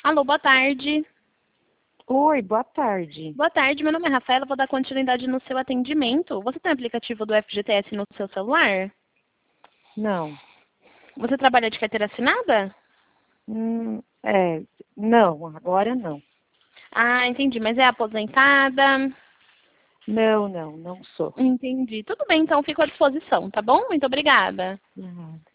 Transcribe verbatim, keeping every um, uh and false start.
Alô, boa tarde. Oi, boa tarde. Boa tarde, meu nome é Rafaela, vou dar continuidade no seu atendimento. Você tem aplicativo do F G T S no seu celular? Não. Você trabalha de carteira assinada? Hum, é, não, agora não. Ah, entendi, mas é aposentada? Não, não, não sou. Entendi. Tudo bem, então fico à disposição, tá bom? Muito obrigada. Uhum.